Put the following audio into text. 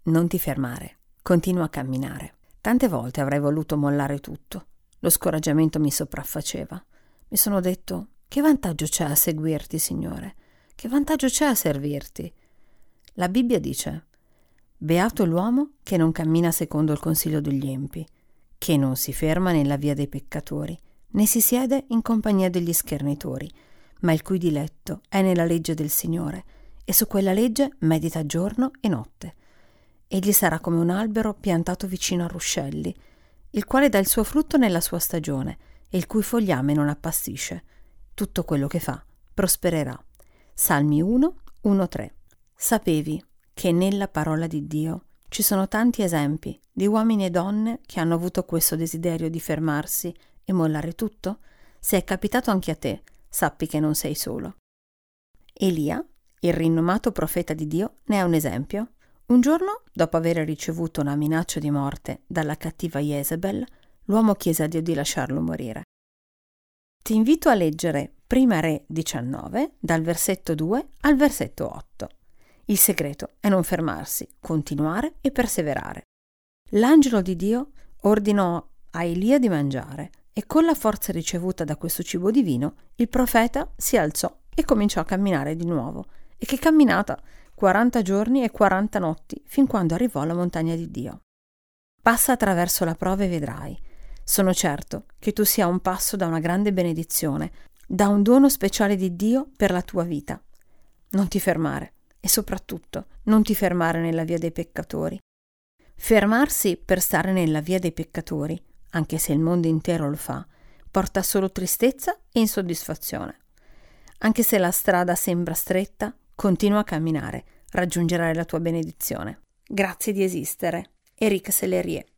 Non ti fermare, continua a camminare. Tante volte avrei voluto mollare tutto. Lo scoraggiamento mi sopraffaceva. Mi sono detto: che vantaggio c'è a seguirti, Signore? Che vantaggio c'è a servirti? La Bibbia dice: beato l'uomo che non cammina secondo il consiglio degli empi, che non si ferma nella via dei peccatori, né si siede in compagnia degli schernitori, ma il cui diletto è nella legge del Signore, e su quella legge medita giorno e notte. Egli sarà come un albero piantato vicino a ruscelli, il quale dà il suo frutto nella sua stagione, e il cui fogliame non appassisce. Tutto quello che fa prospererà. Salmi 1, 1-3. Sapevi che nella parola di Dio ci sono tanti esempi di uomini e donne che hanno avuto questo desiderio di fermarsi e mollare tutto? Se è capitato anche a te, sappi che non sei solo. Elia, il rinomato profeta di Dio, ne è un esempio. Un giorno, dopo aver ricevuto una minaccia di morte dalla cattiva Jezebel, l'uomo chiese a Dio di lasciarlo morire. Ti invito a leggere Prima Re 19, dal versetto 2 al versetto 8. Il segreto è non fermarsi, continuare e perseverare. L'angelo di Dio ordinò a Elia di mangiare e con la forza ricevuta da questo cibo divino il profeta si alzò e cominciò a camminare di nuovo. E che camminata! 40 giorni e 40 notti, fin quando arrivò alla montagna di Dio. Passa attraverso la prova e vedrai. Sono certo che tu sia a un passo da una grande benedizione, da un dono speciale di Dio per la tua vita. Non ti fermare e soprattutto non ti fermare nella via dei peccatori. Fermarsi per stare nella via dei peccatori, anche se il mondo intero lo fa, porta solo tristezza e insoddisfazione. Anche se la strada sembra stretta, continua a camminare, raggiungerai la tua benedizione. Grazie di esistere. Eric Sellerie.